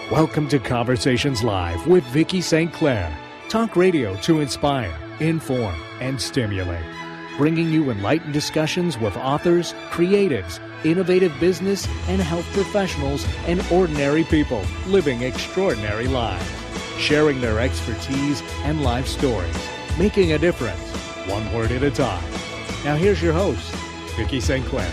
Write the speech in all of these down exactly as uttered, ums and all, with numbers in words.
Welcome to Conversations Live with Vicki Saint Clair. Talk radio to inspire, inform, and stimulate. Bringing you enlightened discussions with authors, creatives, innovative business and health professionals, and ordinary people living extraordinary lives. Sharing their expertise and life stories. Making a difference, one word at a time. Now here's your host, Vicki Saint Clair.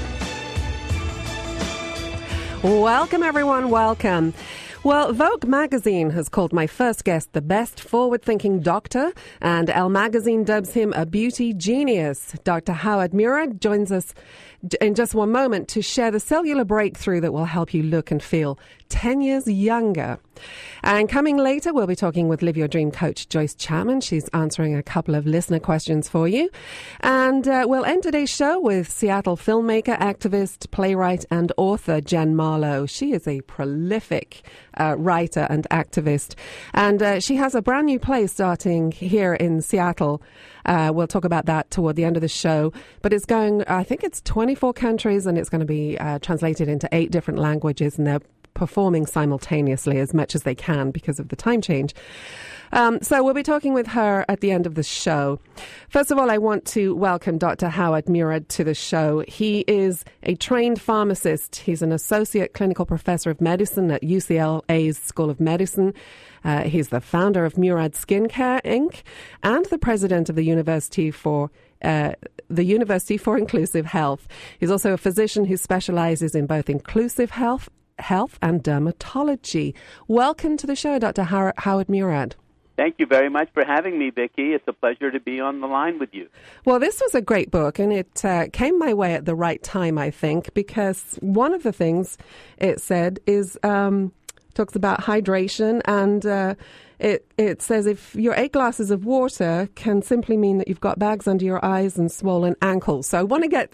Welcome, everyone. Welcome. Well, Vogue magazine has called my first guest the best forward-thinking doctor, and Elle magazine dubs him a beauty genius. Doctor Howard Murad joins us in just one moment to share the cellular breakthrough that will help you look and feel ten years younger. And coming later, we'll be talking with Live Your Dream coach Joyce Chapman. She's answering a couple of listener questions for you. And uh, we'll end today's show with Seattle filmmaker, activist, playwright, and author Jen Marlowe. She is a prolific uh, writer and activist. And uh, she has a brand new play starting here in Seattle. Uh, we'll talk about that toward the end of the show. But it's going, I think it's twenty-four countries, and it's going to be uh, translated into eight different languages, and they're performing simultaneously as much as they can because of the time change. Um, so we'll be talking with her at the end of the show. First of all, I want to welcome Doctor Howard Murad to the show. He is a trained pharmacist. He's an associate clinical professor of medicine at U C L A's School of Medicine. Uh, he's the founder of Murad Skincare, Incorporated, and the president of the University for uh, the University for Inclusive Health. He's also a physician who specializes in both inclusive health Health and dermatology. Welcome to the show, Doctor Har- Howard Murad. Thank you very much for having me, Vicki. It's a pleasure to be on the line with you. Well, this was a great book, and it uh, came my way at the right time, I think, because one of the things it said is um, talks about hydration, and uh, it it says if your eight glasses of water can simply mean that you've got bags under your eyes and swollen ankles. So I want to get.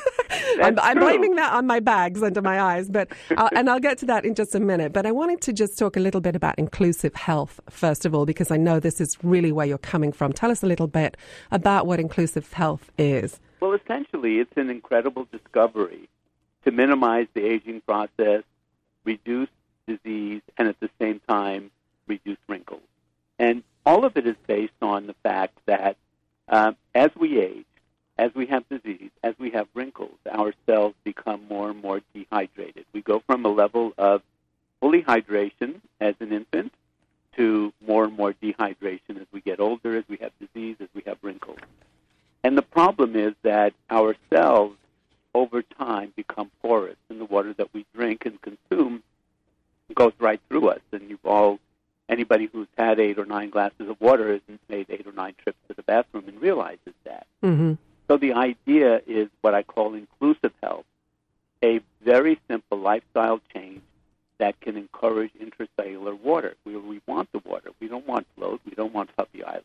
I'm, I'm blaming that on my bags under my eyes, but I'll, and I'll get to that in just a minute. But I wanted to just talk a little bit about inclusive health, first of all, because I know this is really where you're coming from. Tell us a little bit about what inclusive health is. Well, essentially, it's an incredible discovery to minimize the aging process, reduce disease, and at the same time, reduce wrinkles. And all of it is based on the fact that uh, as we age, as we have disease, as we have wrinkles, our cells become more and more dehydrated. We go from a level of fully hydration as an infant to more and more dehydration as we get older, as we have disease, as we have wrinkles. And the problem is that our cells, over time, become porous, and the water that we drink and consume goes right through us. And you've all, anybody who's had eight or nine glasses of water has made eight or nine trips to the bathroom and realizes that. Mm-hmm. So the idea is what I call inclusive health, a very simple lifestyle change that can encourage intracellular water. We, we want the water. We don't want float. We don't want puffy eyelids.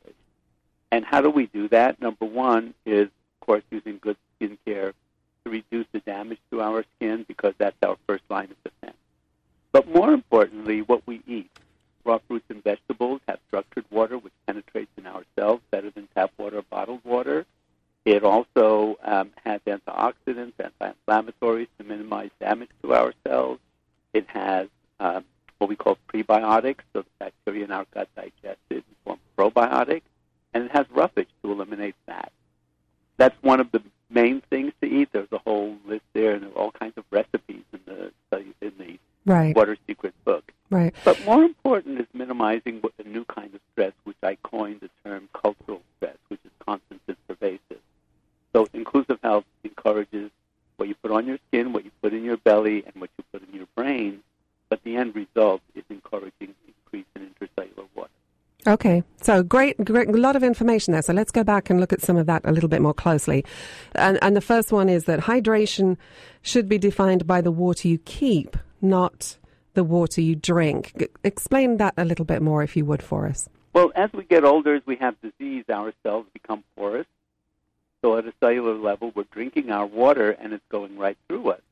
And how do we do that? Number one is, of course, using good skin care to reduce the damage to our skin, because that's our first line of defense. But more importantly, what we eat. Raw fruits and vegetables have structured water, which penetrates in our cells better than tap water or bottled water. It also um, has antioxidants, anti-inflammatories to minimize damage to our cells. It has um, what we call prebiotics, so the bacteria in our gut digest it and form probiotics. And it has roughage to eliminate fat. That's one of the main things to eat. There's a whole list there, and there are all kinds of recipes in the in the right. Water Secret book. Right. But more important is minimizing what a new kind of stress, which I coined the term cultural stress, which is constant and pervasive. So inclusive health encourages what you put on your skin, what you put in your belly, and what you put in your brain. But the end result is encouraging increase in intracellular water. Okay, so great, great, a lot of information there. So let's go back and look at some of that a little bit more closely. And, and the first one is that hydration should be defined by the water you keep, not the water you drink. G- explain that a little bit more, if you would, for us. Well, as we get older, as we have disease, our cells become porous. So at a cellular level, we're drinking our water, and it's going right through us.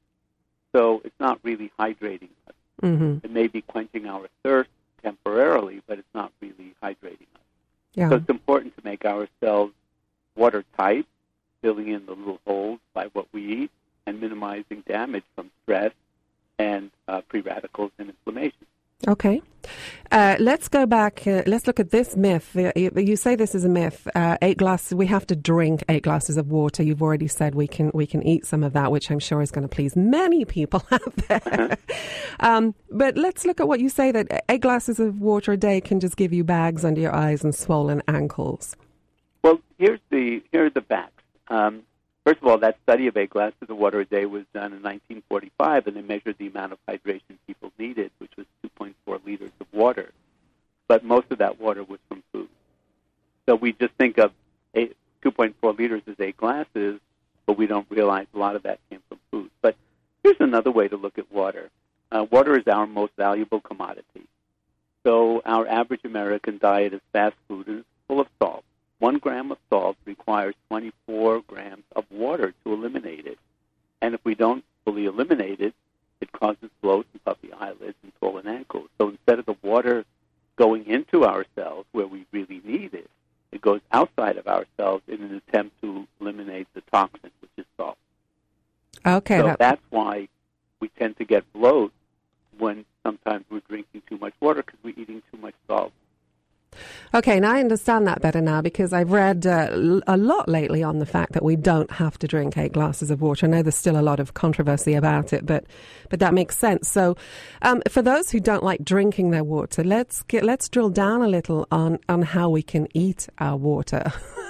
So it's not really hydrating us. Mm-hmm. It may be quenching our thirst temporarily, but it's not really hydrating us. Yeah. So it's important to make our cells watertight, filling in the little holes by what we eat, and minimizing damage from stress and uh, free radicals and inflammation. Okay. Uh, let's go back. Uh, let's look at this myth. Uh, you, you say this is a myth. Uh, eight glasses. We have to drink eight glasses of water. You've already said we can we can eat some of that, which I'm sure is going to please many people out there. um, but let's look at what you say, that eight glasses of water a day can just give you bags under your eyes and swollen ankles. Well, here's the here are the facts. Um, First of all, that study of eight glasses of water a day was done in nineteen forty-five, and they measured the amount of hydration people needed, which was two point four liters of water. But most of that water was from food. So we just think of eight, two point four liters as eight glasses, but we don't realize a lot of that came from food. But here's another way to look at water. Uh, water is our most valuable commodity. So our average American diet is fast food and it's full of salt. One gram of salt requires twenty-four grams of water to eliminate it. And if we don't fully eliminate it, it causes bloat and puffy eyelids and swollen ankles. So instead of the water going into our cells where we really need it, it goes outside of our cells in an attempt to eliminate the toxin, which is salt. Okay. So that- that's why we tend to get bloat when sometimes we're drinking too much water because we're eating too much salt. Okay, now I understand that better now because I've read uh, l- a lot lately on the fact that we don't have to drink eight glasses of water. I know there's still a lot of controversy about it, but but that makes sense. So, um, for those who don't like drinking their water, let's get let's drill down a little on, on how we can eat our water,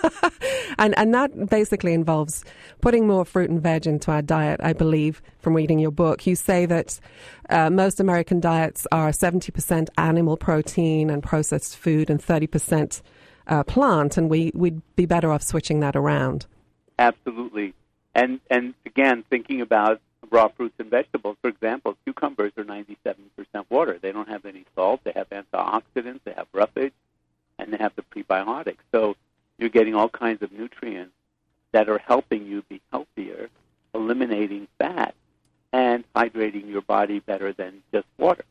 and and that basically involves putting more fruit and veg into our diet. I believe from reading your book, you say that uh, most American diets are seventy percent animal protein and processed food, and thirty percent uh, plant, and we, we'd be better off switching that around. Absolutely. And and again, thinking about raw fruits and vegetables, for example, cucumbers are ninety-seven percent water. They don't have any salt. They have antioxidants. They have roughage, and they have the prebiotics. So you're getting all kinds of nutrients that are helping you be healthier, eliminating fat, and hydrating your body better than just water.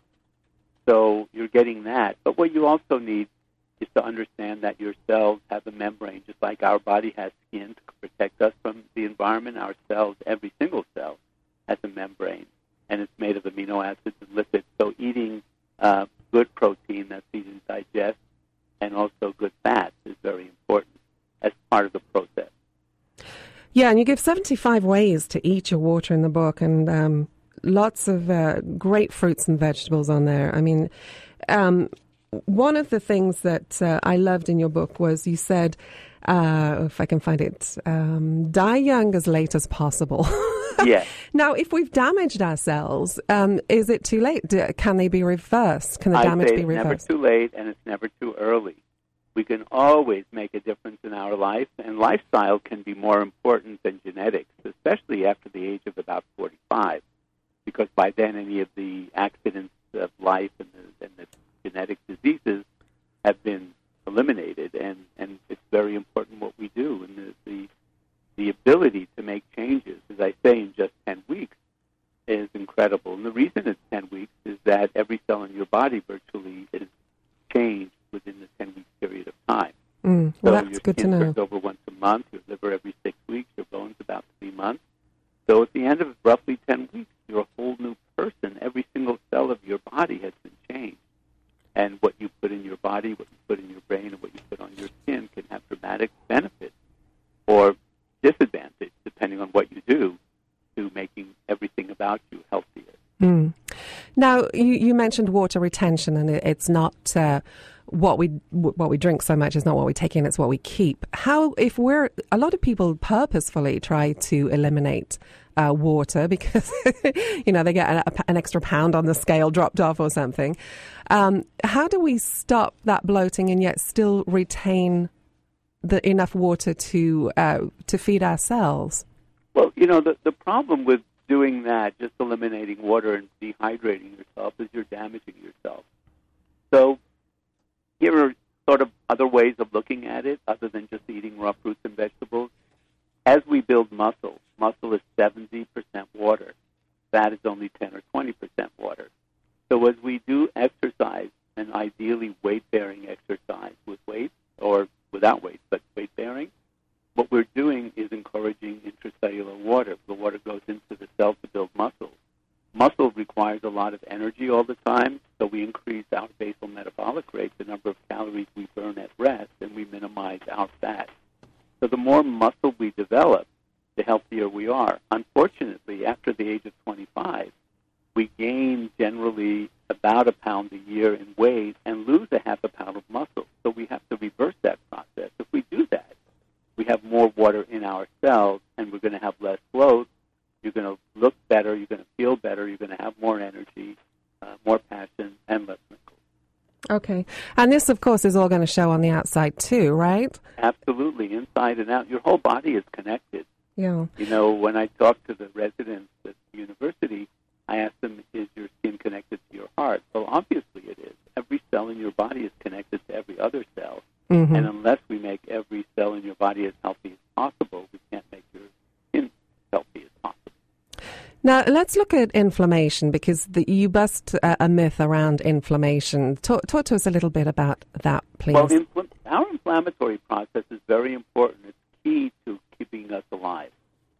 So you're getting that. But what you also need is to understand that your cells have a membrane, just like our body has skin to protect us from the environment. Our cells, every single cell, has a membrane, and it's made of amino acids and lipids. So eating uh, good protein that's easy to digest and also good fats is very important as part of the process. Yeah, and you give seventy-five ways to eat your water in the book, and um, lots of uh, great fruits and vegetables on there. I mean, um, one of the things that uh, I loved in your book was you said, uh, if I can find it, um, die young as late as possible. Yes. Now, if we've damaged our cells, um, is it too late? Do, can they be reversed? Can the I damage say be it's reversed? never too late, and it's never too early. We can always make a difference in our life, and lifestyle can be more important than genetics, especially after the age of about forty-five, because by then any of the accidents of life and the, and the genetic diseases have been eliminated, and, and it's very important what we do. And the, the the ability to make changes, as I say, in just ten weeks is incredible. And the reason it's ten weeks is that every cell in your body virtually is changed within the ten-week period of time. Mm, well, so that's your good to skin know. turns over once a month, your liver every six weeks, your bones about three months. So at the end of roughly ten weeks, you're a whole new person. Every single cell of your body has been changed. And what you put in your body, what you put in your brain, and what you put on your skin can have dramatic benefits or disadvantage, depending on what you do, to making everything about you healthier. Mm. Now, you, you mentioned water retention, and it, it's not uh, what we what we drink so much is not what we take in; it's what we keep. How, if we're a lot of people purposefully try to eliminate uh, water because you know they get a, an extra pound on the scale dropped off or something. Um, how do we stop that bloating and yet still retain the enough water to uh, to feed our cells? Well, you know, the, the problem with doing that, just eliminating water and dehydrating yourself, is you're damaging yourself. So here are sort of other ways of looking at it, other than just eating raw fruits and vegetables. As we build muscle, muscle is seventy percent water. Fat is only ten or twenty percent water. So as we do exercise, and ideally weight-bearing exercise with weight, or without weight, but weight-bearing, what we're doing is encouraging intracellular water. The water goes into the cell to build muscle. Muscle requires a lot of energy all the time, so we increase our basal metabolic rate, the number of calories we burn at rest, and we minimize our fat. So the more muscle we develop, the healthier we are. Unfortunately, after the age of twenty-five, we gain generally about a pound a year in weight and lose a half a pound of muscle. So we have to reverse that process. If we do that, we have more water in our cells, and we're going to have less bloat. You're going to look better. You're going to feel better. You're going to have more energy, uh, more passion, and less wrinkles. Okay. And this, of course, is all going to show on the outside too, right? Absolutely, inside and out. Your whole body is connected. Yeah. You know, when I talk to the residents at the university, I ask them, is your skin connected to your heart? Well, obviously it is. Every cell in your body is connected to every other cell. Mm-hmm. And unless we make every cell in your body as healthy as possible, we can't make your skin healthy as possible. Now, let's look at inflammation, because the, you bust uh, a myth around inflammation. Talk, talk to us a little bit about that, please. Well, infl- our inflammatory process is very important. It's key to keeping us alive.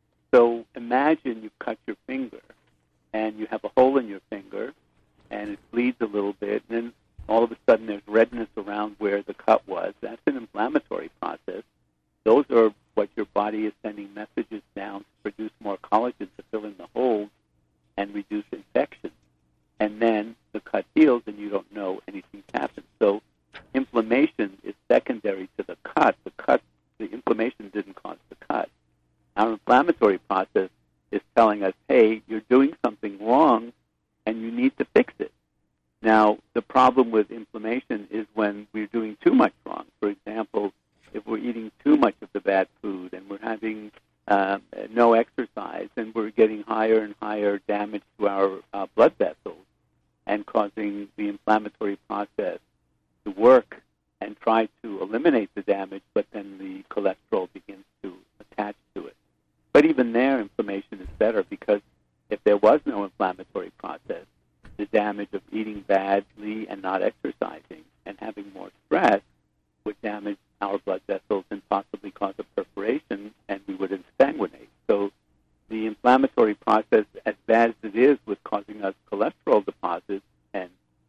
So imagine you cut your finger, and you have a hole in your finger, and it bleeds a little bit, and then all of a sudden there's redness around where the cut was. That's an inflammatory process. Those are what your body is sending messages down to produce more collagen to fill in the holes and reduce infection. And then the cut heals, and you don't know anything's happened. So inflammation is secondary to the cut. The cut, the inflammation didn't cause the cut. Our inflammatory process is telling us, hey, you're doing something wrong, and you need to fix it. Now, the problem with inflammation is when we're doing too much wrong. For example, if we're eating too much of the bad food and we're having uh, no exercise, and we're getting higher and higher damage to our uh, blood vessels and causing the inflammatory process to work and try to eliminate the damage, but then the cholesterol begins to attach to it. But even there, inflammation is better, because if there was no inflammatory process, the damage of eating badly and not exercising and having more stress would damage our blood vessels and possibly cause a perforation, and we would exsanguinate. So the inflammatory process, as bad as it is with causing us cholesterol deposits and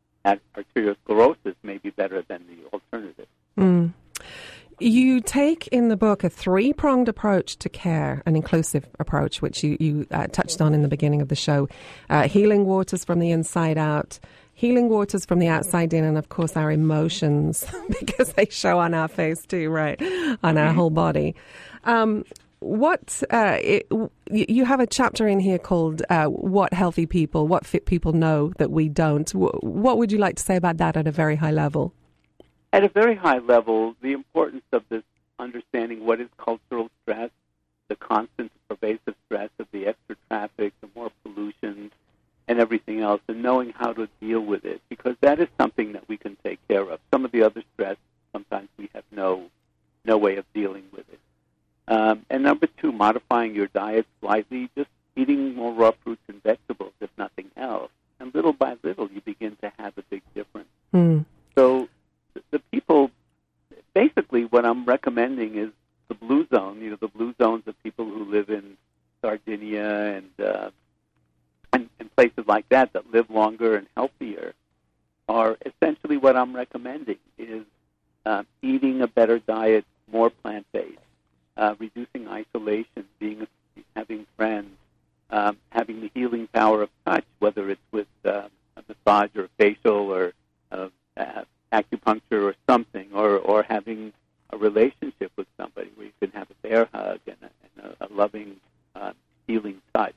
arteriosclerosis, may be better than the alternative. Mm. You take in the book a three-pronged approach to care, an inclusive approach, which you, you uh, touched on in the beginning of the show. Uh, healing waters from the inside out, healing waters from the outside in, and, of course, our emotions, because they show on our face too, right, on our whole body. Um, what uh, it, you have a chapter in here called uh, What Healthy People, What Fit People Know That We Don't. What would you like to say about that at a very high level? At a very high level, the importance of this understanding what is cultural stress, the constant pervasive stress of the extra traffic, the more pollution, and everything else, and knowing how to deal with it, because that is something that we can take care of. Some of the other stress, sometimes we have no no way of dealing with it. Um, and number two, modifying your diet slightly, just eating more raw fruits and vegetables, if nothing else. And little by little, you begin to have a big difference. Mm. So the people, basically what I'm recommending is the blue zone, you know, the blue zones of people who live in Sardinia and, uh, and, and places like that that live longer and healthier are essentially what I'm recommending is uh, eating a better diet, more plant-based, uh, reducing isolation, being having friends, um, having the healing power of touch, whether it's with uh, a massage or a facial or uh, uh, acupuncture or something, or, or having a relationship with somebody where you can have a bear hug and a, and a, a loving, uh, healing touch.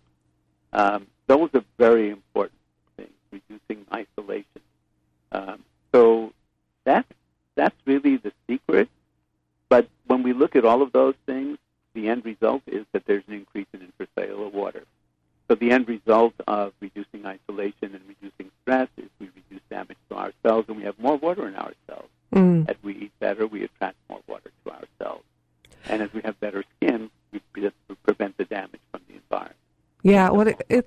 Um, those are very important things, reducing isolation. Um, so that's, that's really the secret. But when we look at all of those things, the end result is that there's an increase in intracellular water. So the end result of reducing isolation and reducing stress is we reduce damage to our cells, and we have more water in our cells. Mm. As we eat better, we attract more water to our cells. And as we have better skin, we prevent the damage from the environment. Yeah, well, it, it's it,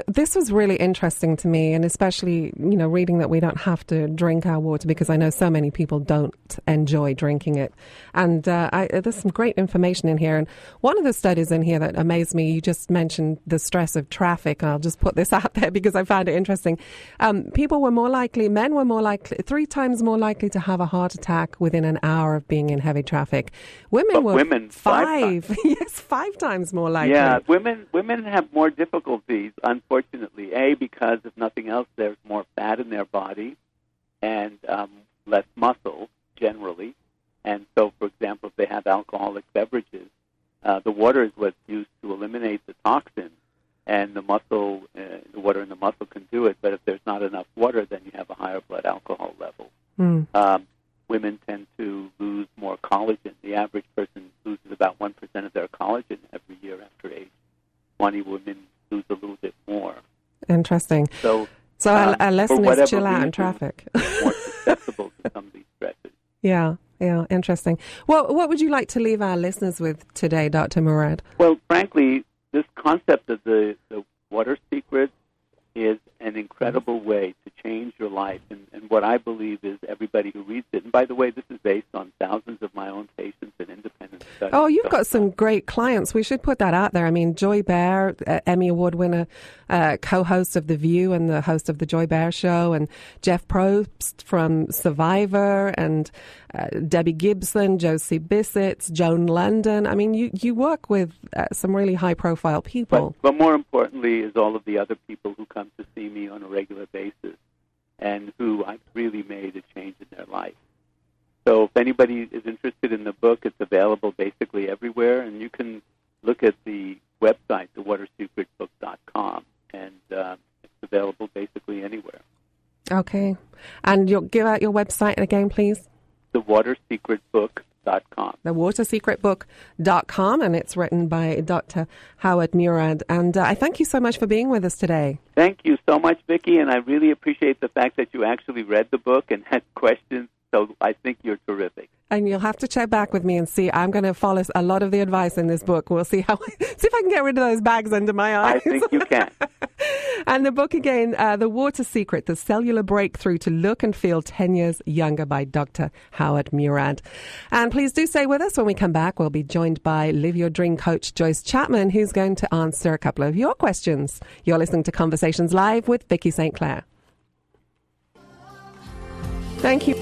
this was really interesting to me, and especially, you know, reading that we don't have to drink our water, because I know so many people don't enjoy drinking it. And uh, I, there's some great information in here. And one of the studies in here that amazed me, you just mentioned the stress of traffic. I'll just put this out there because I found it interesting. Um, people were more likely, men were more likely, three times more likely to have a heart attack within an hour of being in heavy traffic. Women but were women, five, five yes, five times more likely. Yeah, women women have more difficulties, unfortunately. A, because if nothing else, there's more fat in their body and um, less muscle generally. And so, for example, if they have alcoholic beverages, uh, the water is what's used to eliminate the toxin, and the muscle, uh, the water in the muscle can do it. But if there's not enough water, then you have a higher blood alcohol level. Mm. Um, women tend to lose more collagen. The average person loses about one percent of their collagen every year after age twenty. Women lose a little bit more. Interesting. So, so um, our, our lesson is chill out reason, in traffic. more susceptible to some of these stresses. Yeah, yeah, interesting. Well, what would you like to leave our listeners with today, Doctor Murad? Well, frankly, this concept of the, the water secret is an incredible way to change your life. And, and what I believe is everybody who reads it, and by the way, this is based on thousands of my own patients and independent studies. Oh, you've got some great clients. We should put that out there. I mean, Joy Behar, uh, Emmy Award winner, uh, co-host of The View and the host of The Joy Behar Show, and Jeff Probst from Survivor, and uh, Debbie Gibson, Josie Bissett, Joan London. I mean, you, you work with uh, some really high-profile people. But, but more importantly is all of the other people who come to see me on a regular basis and who I've really made a change in their life. So if anybody is interested in the book, it's available basically everywhere, and you can look at the website, the water secret book dot com, and uh, it's available basically anywhere. Okay. And you'll give out your website again, please? the water secret book dot com. the water secret book dot com, and it's written by Doctor Howard Murad. And uh, I thank you so much for being with us today. Thank you so much, Vicki, and I really appreciate the fact that you actually read the book and had questions. So I think you're terrific. And you'll have to check back with me and see. I'm going to follow a lot of the advice in this book. We'll see how see if I can get rid of those bags under my eyes. I think you can. And the book again, uh, The Water Secret, The Cellular Breakthrough to Look and Feel ten years Younger by Doctor Howard Murad. And please do stay with us. When we come back, we'll be joined by Live Your Dream coach Joyce Chapman, who's going to answer a couple of your questions. You're listening to Conversations Live with Vicki Saint Clair. Thank you.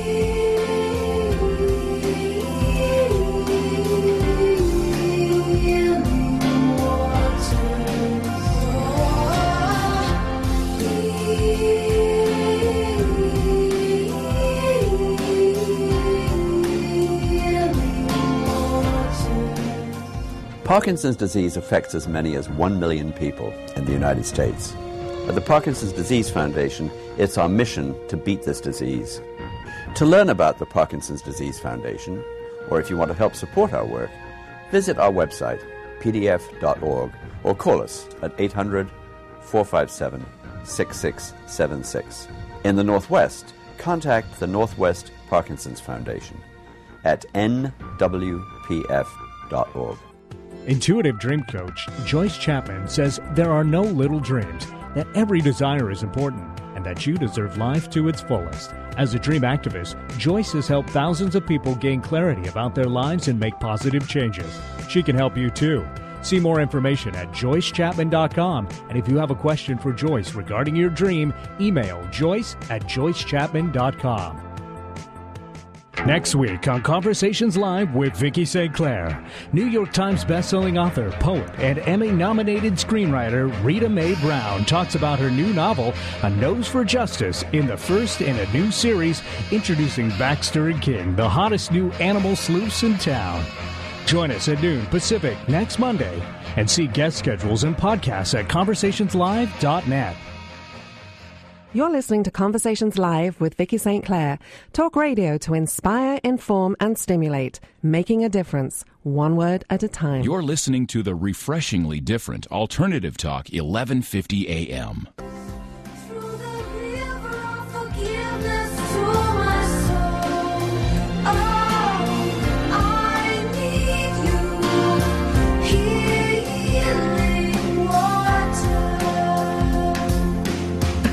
Parkinson's disease affects as many as one million people in the United States. At the Parkinson's Disease Foundation, it's our mission to beat this disease. To learn about the Parkinson's Disease Foundation, or if you want to help support our work, visit our website, p d f dot org, or call us at eight hundred, four five seven, six six seven six. In the Northwest, contact the Northwest Parkinson's Foundation at n w p f dot org. Intuitive Dream Coach Joyce Chapman says there are no little dreams, that every desire is important, and that you deserve life to its fullest. As a dream activist, Joyce has helped thousands of people gain clarity about their lives and make positive changes. She can help you too. See more information at joyce chapman dot com, and if you have a question for Joyce regarding your dream, email joyce at joyce chapman dot com. Next week on Conversations Live with Vicki Saint Clair, New York Times bestselling author, poet, and Emmy-nominated screenwriter Rita Mae Brown talks about her new novel, A Nose for Justice, in the first in a new series introducing Baxter and King, the hottest new animal sleuths in town. Join us at noon Pacific next Monday and see guest schedules and podcasts at conversations live dot net. You're listening to Conversations Live with Vicki Saint Clair. Talk radio to inspire, inform, and stimulate. Making a difference, one word at a time. You're listening to the refreshingly different Alternative Talk, eleven fifty A M.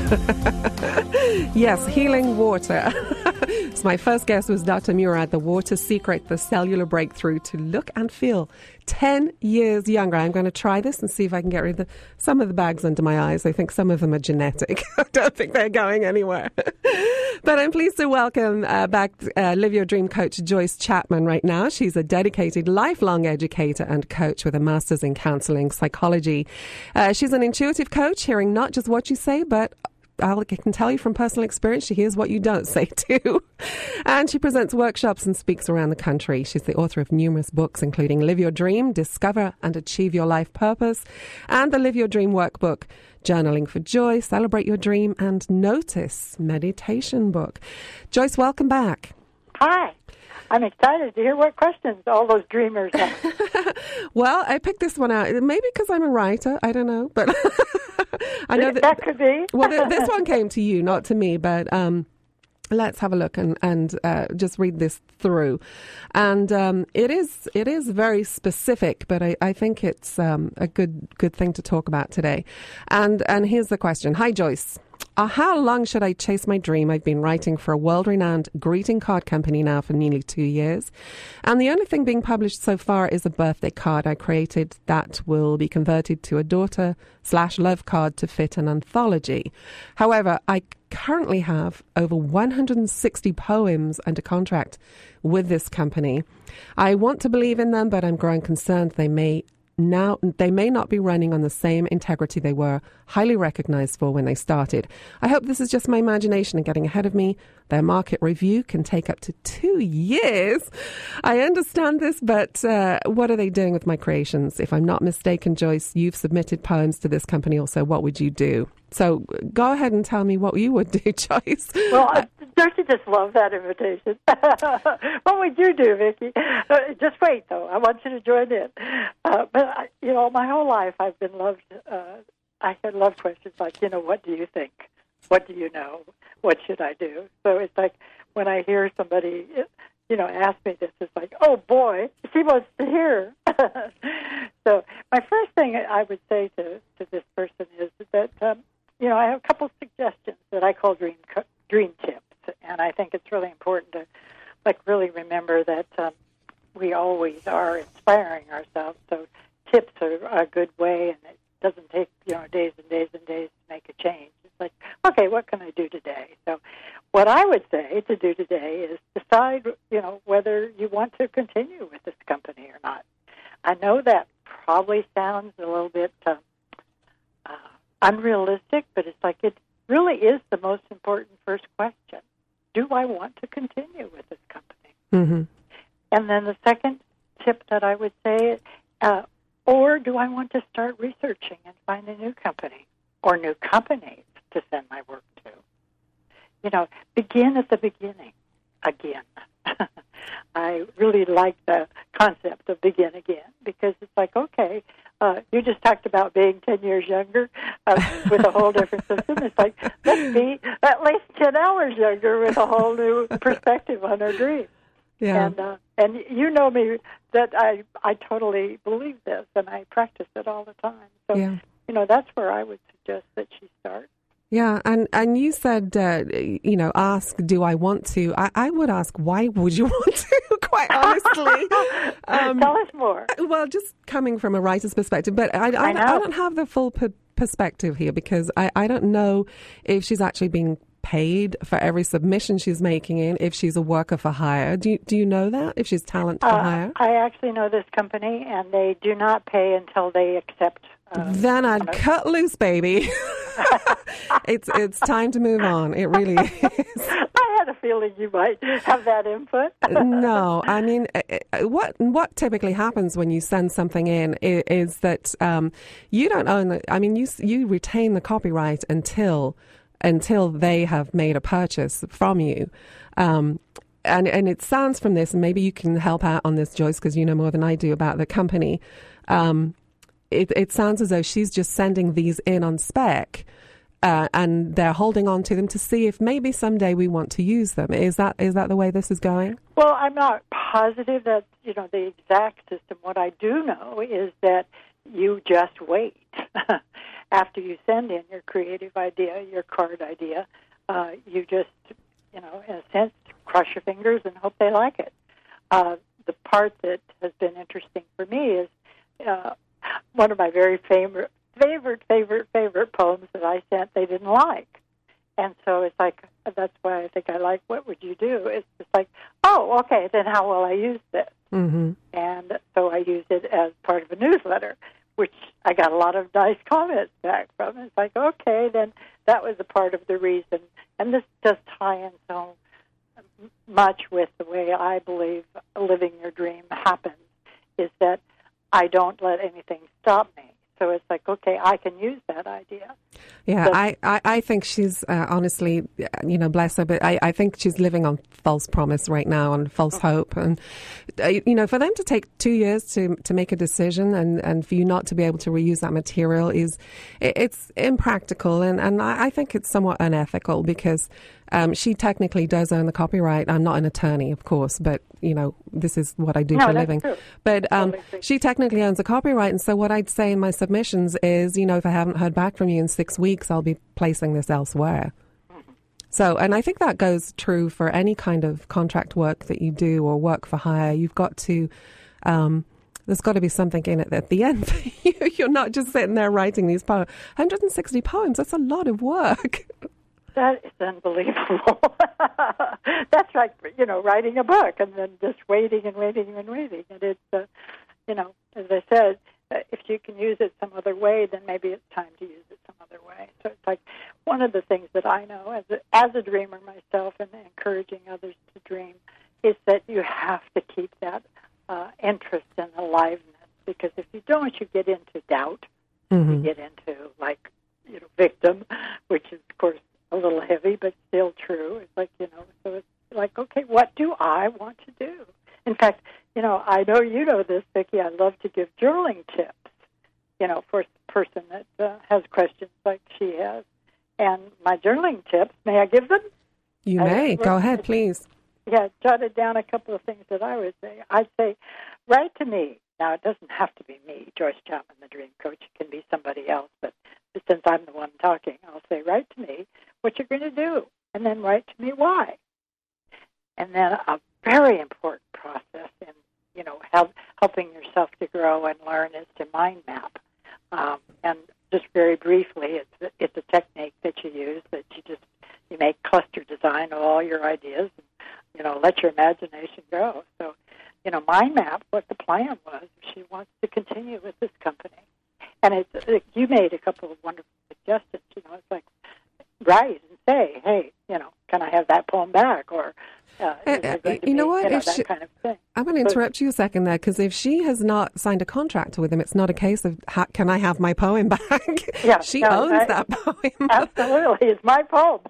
Yes, healing water. So my first guest was Doctor Murad, the water secret, the cellular breakthrough to look and feel ten years younger. I'm going to try this and see if I can get rid of the, some of the bags under my eyes. I think some of them are genetic. I don't think they're going anywhere. But I'm pleased to welcome uh, back uh, Live Your Dream coach Joyce Chapman right now. She's a dedicated lifelong educator and coach with a master's in counseling psychology. Uh, she's an intuitive coach, hearing not just what you say, but I can tell you from personal experience, she hears what you don't say too. And she presents workshops and speaks around the country. She's the author of numerous books, including Live Your Dream, Discover and Achieve Your Life Purpose, and the Live Your Dream Workbook, Journaling for Joy, Celebrate Your Dream, and Notice meditation book. Joyce, welcome back. Hi. I'm excited to hear what questions all those dreamers have. Well, I picked this one out. Maybe because I'm a writer. I don't know. But I know that, that could be. Well, th- this one came to you, not to me. But um, let's have a look and, and uh, just read this through. And um, it is it is very specific, but I, I think it's um, a good good thing to talk about today. And and here's the question. Hi, Joyce. Uh, how long should I chase my dream? I've been writing for a world-renowned greeting card company now for nearly two years. And the only thing being published so far is a birthday card I created that will be converted to a daughter slash love card to fit an anthology. However, I currently have over one hundred sixty poems under contract with this company. I want to believe in them, but I'm growing concerned they may Now, they may not be running on the same integrity they were highly recognized for when they started. I hope this is just my imagination and getting ahead of me. Their market review can take up to two years. I understand this, but uh, what are they doing with my creations? If I'm not mistaken, Joyce, you've submitted poems to this company also. What would you do? So go ahead and tell me what you would do, Joyce. Well, uh, don't you just love that invitation? What would you do, Vicki? Uh, just wait, though. I want you to join in. Uh, but, I, you know, my whole life I've been loved. Uh, I had love questions like, you know, what do you think? What do you know? What should I do? So it's like when I hear somebody, you know, ask me this, it's like, oh, boy, she wants to hear. So my first thing I would say to, to this person is that, um, you know, I have a couple suggestions that I call dream dream tips, and I think it's really important to, like, really remember that um, we always are inspiring ourselves. So tips are a good way, and it doesn't take, you know, days and days and days to make a change. It's like, okay, what can I do today? So what I would say to do today is decide, you know, whether you want to continue with this company or not. I know that probably sounds a little bit uh, uh, unrealistic, but it's like it really is the most important first question. Do I want to continue with this company? Mm-hmm. And then the second tip that I would say, uh, or do I want to start researching and find a new company or new companies to send my work to? You know, begin at the beginning again. I really like the concept of begin again because it's like, okay, uh, you just talked about being ten years younger uh, with a whole different system. It's like, let's be at least ten hours younger with a whole new perspective on our dreams. Yeah. And uh, and you know me that I I totally believe this and I practice it all the time. So, yeah. you know, that's where I would suggest that she start. Yeah, and, and you said, uh, you know, ask, do I want to? I, I would ask, why would you want to, quite honestly? Um, Tell us more. Well, just coming from a writer's perspective, but I, I, I, I don't have the full per- perspective here because I, I don't know if she's actually being paid for every submission she's making in, if she's a worker for hire. Do you, do you know that, if she's talent for uh, hire? I actually know this company, and they do not pay until they accept. Uh, then I'd cut loose, baby. it's it's time to move on. It really is. I had a feeling you might have that input. No, I mean, what what typically happens when you send something in is, is that um, you don't own the. I mean, you you retain the copyright until until they have made a purchase from you. Um, and and it sounds from this, and maybe you can help out on this, Joyce, because you know more than I do about the company. Um, It, it sounds as though she's just sending these in on spec, uh, and they're holding on to them to see if maybe someday we want to use them. Is that is that the way this is going? Well, I'm not positive that, you know, the exact system. What I do know is that you just wait. after you send in your creative idea, your card idea, uh, you just, you know, in a sense, cross your fingers and hope they like it. Uh, the part that has been interesting for me is uh, one of my very favorite, favorite, favorite, favorite poems that I sent they didn't like. And so it's like, that's why I think I like What Would You Do? It's just like, oh, okay, then how will I use this? Mm-hmm. And so I use it as part of a newsletter, which I got a lot of nice comments back from. It's like, okay, then that was a part of the reason. And this does tie in so much with the way I believe living your dream happens, is that I don't let anything stop me. So it's like, okay, I can use that idea. Yeah, but, I, I, I think she's, uh, honestly, you know, bless her, but I, I think she's living on false promise right now, on false okay. hope. And, uh, you know, for them to take two years to to make a decision and, and for you not to be able to reuse that material is, it, it's impractical. And, and I, I think it's somewhat unethical because um, she technically does own the copyright. I'm not an attorney, of course, but, you know, this is what I do no, for a that's living. True. But um, totally she technically owns the copyright. And so what I'd say in my submissions is, you know, if I haven't heard back from you in six weeks, I'll be placing this elsewhere. Mm-hmm. So, and I think that goes true for any kind of contract work that you do or work for hire. You've got to, um, there's got to be something in it at the end for you. You're not just sitting there writing these poems. one hundred sixty poems, that's a lot of work. That is unbelievable. That's like, you know, writing a book and then just waiting and waiting and waiting. And it's, uh, you know, as I said, if you can use it some other way, then maybe it's time to use it some other way. So it's like one of the things that I know as a, as a dreamer myself and encouraging others to dream is that you have to keep that uh, interest and aliveness, because if you don't, you get into doubt. Mm-hmm. You get into, like, you know, victim, which is, of course, a little heavy, but still true. It's like, you know, so it's like, okay, what do I want to do? In fact, you know, I know you know this, Vicki. I love to give journaling tips, you know, for a person that uh, has questions like she has. And my journaling tips, may I give them? You may. I, Go ahead, please. Yeah, jotted down a couple of things that I would say. I'd say, write to me. Now, it doesn't have to be me, Joyce Chapman, the Dream Coach. It can be somebody else, but since I'm the one talking, I'll say, write to me what you're going to do, and then write to me why. And then a very important process in, you know, help, helping yourself to grow and learn is to mind map. Um, and just very briefly, it's it's a technique that you use that you just you make cluster design of all your ideas, and, you know, let your imagination go. So, you know, mind map what the plan was. She wants to continue with this company. And it's, it, you made a couple of wonderful suggestions. You know, it's like, write and say, hey, you know, can I have that poem back? Or, uh, uh, you be, know what? You know, if that she, kind of thing. I'm going to interrupt so, you a second there, because if she has not signed a contract with him, it's not a case of, ha- can I have my poem back? Yeah, she no, owns I, that poem. Absolutely. It's my poem.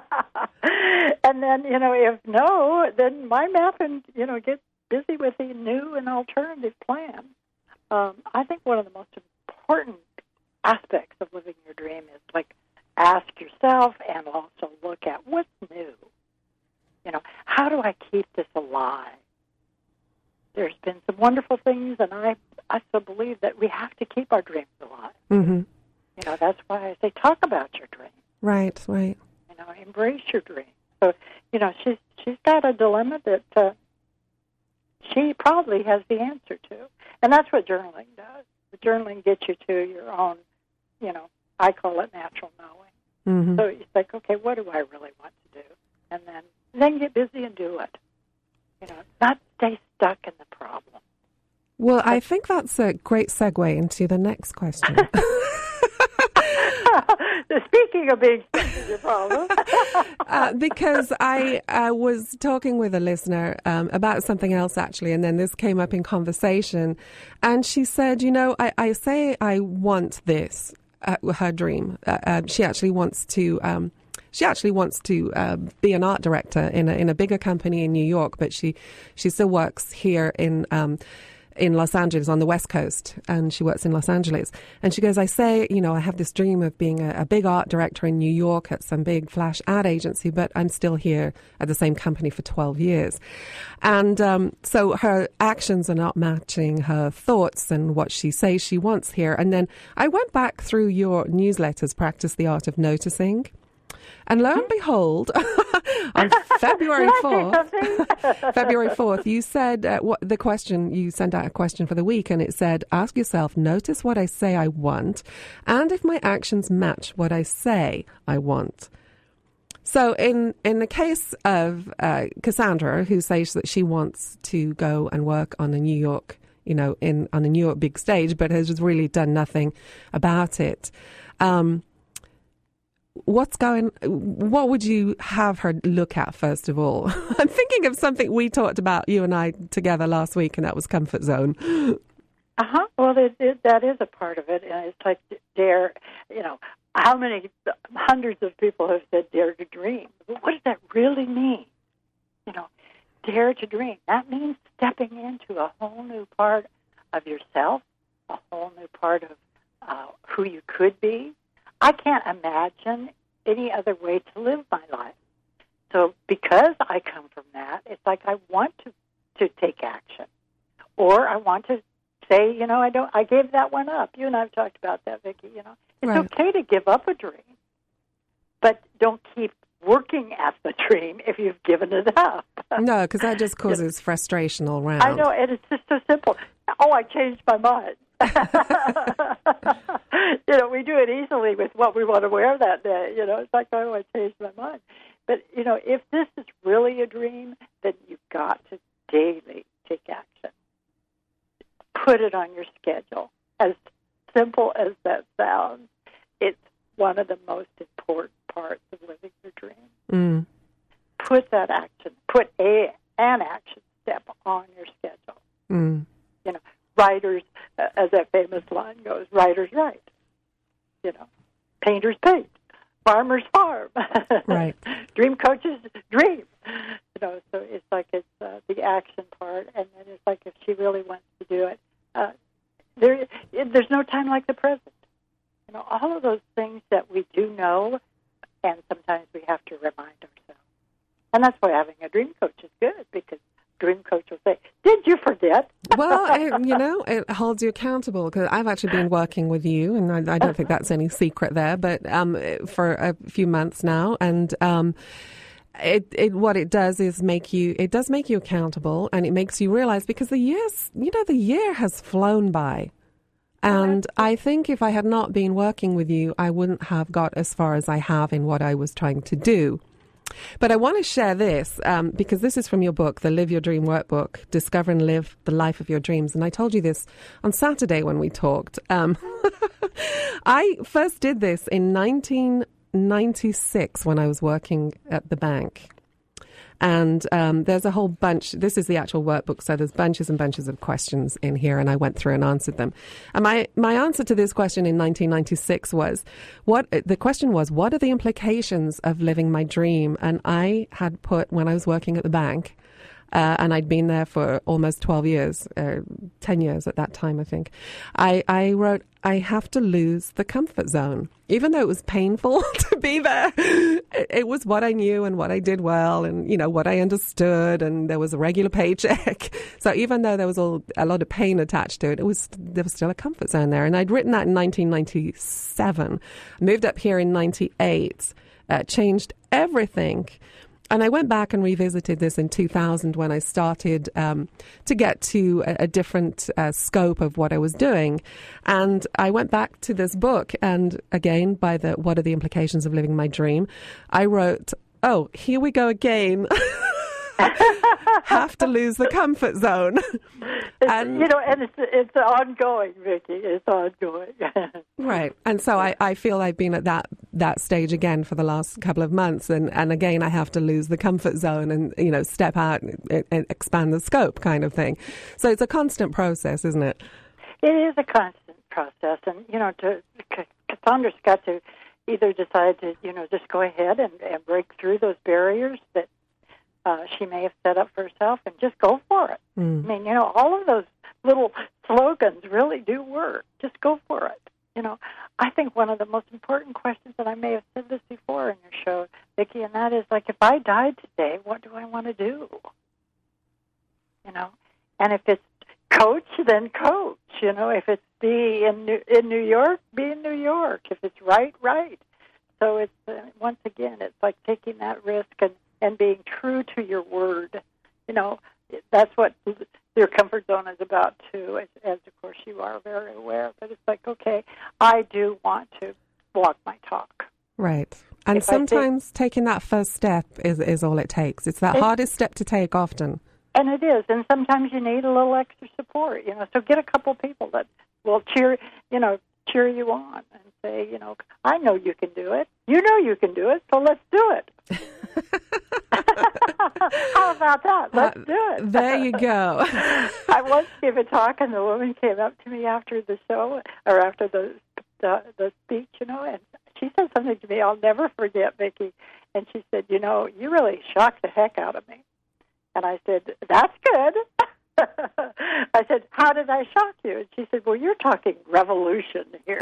And then, you know, if no, then mind map and, you know, get busy with a new and alternative plan. Um, I think one of the most important aspects of living your dream is, like, ask yourself and also look at what's new. You know, how do I keep this alive? There's been some wonderful things, and I, I still believe that we have to keep our dreams alive. Mm-hmm. You know, that's why I say talk about your dream. Right, right. You know, embrace your dream. So, you know, she's she's got a dilemma that uh, she probably has the answer to. And that's what journaling does. The journaling gets you to your own, you know, I call it natural knowing. Mm-hmm. So it's like, okay, what do I really want to do? And then, then get busy and do it. You know, not stay stuck in the problem. Well, I think that's a great segue into the next question. Speaking of being stuck in your problem. uh, because I uh, was talking with a listener um, about something else, actually, and then this came up in conversation. And she said, you know, I, I say I want this, uh, her dream. Uh, uh, she actually wants to... Um, She actually wants to uh, be an art director in a, in a bigger company in New York, but she she still works here in um, in Los Angeles on the West Coast, and she works in Los Angeles. And she goes, I say, you know, I have this dream of being a, a big art director in New York at some big flash ad agency, but I'm still here at the same company for twelve years. And um, so her actions are not matching her thoughts and what she says she wants here. And then I went back through your newsletters, Practice the Art of Noticing. And lo and behold, on February fourth, February fourth, you said uh, what, the question, you sent out a question for the week, and it said, ask yourself, notice what I say I want, and if my actions match what I say I want. So in, in the case of uh, Cassandra, who says that she wants to go and work on a New York, you know, in on a New York big stage, but has really done nothing about it, um, What's going, what would you have her look at, first of all? I'm thinking of something we talked about, you and I, together last week, and that was comfort zone. Uh-huh. Well, it, it, that is a part of it. And it's like dare, you know, how many hundreds of people have said dare to dream? But what does that really mean? You know, dare to dream. That means stepping into a whole new part of yourself, a whole new part of uh, who you could be. I can't imagine any other way to live my life. So because I come from that, it's like I want to, to take action. Or I want to say, you know, I don't. I gave that one up. You and I have talked about that, Vicki. You know, it's right. okay to give up a dream, but don't keep working at the dream if you've given it up. No, because that just causes frustration all around. I know, and it's just so simple. Oh, I changed my mind. You know, we do it easily with what we want to wear that day. You know, it's like, oh, I changed my mind. But, you know, if this is really a dream, then you've got to daily take action. Put it on your schedule. As simple as that sounds, it's one of the most important parts of living your dream. Mm. Put that action, put a an action step on your schedule. Mm. You know, writers, uh, as that famous line goes, writers write. You know, painters paint, farmers farm. Right. Dream coaches dream. You know, so it's like it's uh, the action part, and then it's like if she really wants to do it, uh, there it, there's no time like the present. You know, all of those things that we do know, and sometimes we have to remind ourselves. And that's why having a dream coach is good, because dream coach will say, did you forget? Well, it, you know, it holds you accountable, because I've actually been working with you, and I, I don't think that's any secret there, but um, for a few months now, and um, it, it what it does is make you, it does make you accountable, and it makes you realize, because the years, you know, the year has flown by. And I think if I had not been working with you, I wouldn't have got as far as I have in what I was trying to do. But I want to share this um, because this is from your book, the Live Your Dream Workbook, Discover and Live the Life of Your Dreams. And I told you this on Saturday when we talked. Um, I first did this in nineteen ninety-six when I was working at the bank. And um, there's a whole bunch. This is the actual workbook, so there's bunches and bunches of questions in here, and I went through and answered them. And my, my answer to this question in nineteen ninety-six was, what the question was, what are the implications of living my dream? And I had put, when I was working at the bank, uh, and I'd been there for almost twelve years, uh, ten years at that time, I think, I, I wrote, I have to lose the comfort zone. Even though it was painful to be there, it, it was what I knew and what I did well and, you know, what I understood, and there was a regular paycheck. So even though there was all, a lot of pain attached to it, it was there was still a comfort zone there. And I'd written that in nineteen ninety-seven, moved up here in ninety-eight, uh, changed everything. And I went back and revisited this in two thousand when I started um, to get to a, a different uh, scope of what I was doing. And I went back to this book, and again, by the What Are the Implications of Living My Dream, I wrote, oh, here we go again. Have to lose the comfort zone. And, you know, and it's, it's ongoing, Vicki. It's ongoing. Right. And so I, I feel I've been at that, that stage again for the last couple of months. And, and again, I have to lose the comfort zone and, you know, step out and, and expand the scope kind of thing. So it's a constant process, isn't it? It is a constant process. And, you know, to, Cassandra's got to either decide to, you know, just go ahead and, and break through those barriers that Uh, she may have set up for herself, and just go for it. Mm. I mean, you know, all of those, little slogans really do work. Just go for it. You know, I think one of the most important questions, and I may have said this before in your show, Vicki, and that is like, if I died today, what do I want to do? You know, and if it's coach, then coach. You know, if it's be in New, in New York, be in New York. If it's right, right. So it's uh, once again, it's like taking that risk and, and being true to your word. You know, that's what your comfort zone is about too, as, as of course you are very aware. But it's like, okay, I do want to walk my talk. Right. And If sometimes think, taking that first step is, is all it takes. It's that it, hardest step to take often. And it is. And sometimes you need a little extra support, you know. So get a couple people that will cheer, you know, cheer you on and say, you know, I know you can do it. You know you can do it, so let's do it. How about that? Let's uh, do it. There you go. I once gave a talk, and the woman came up to me after the show, or after the the, the speech, you know, and she said something to me I'll never forget, Vicki. And she said, you know, you really shocked the heck out of me. And I said, that's good. I said, how did I shock you? And she said, well, you're talking revolution here.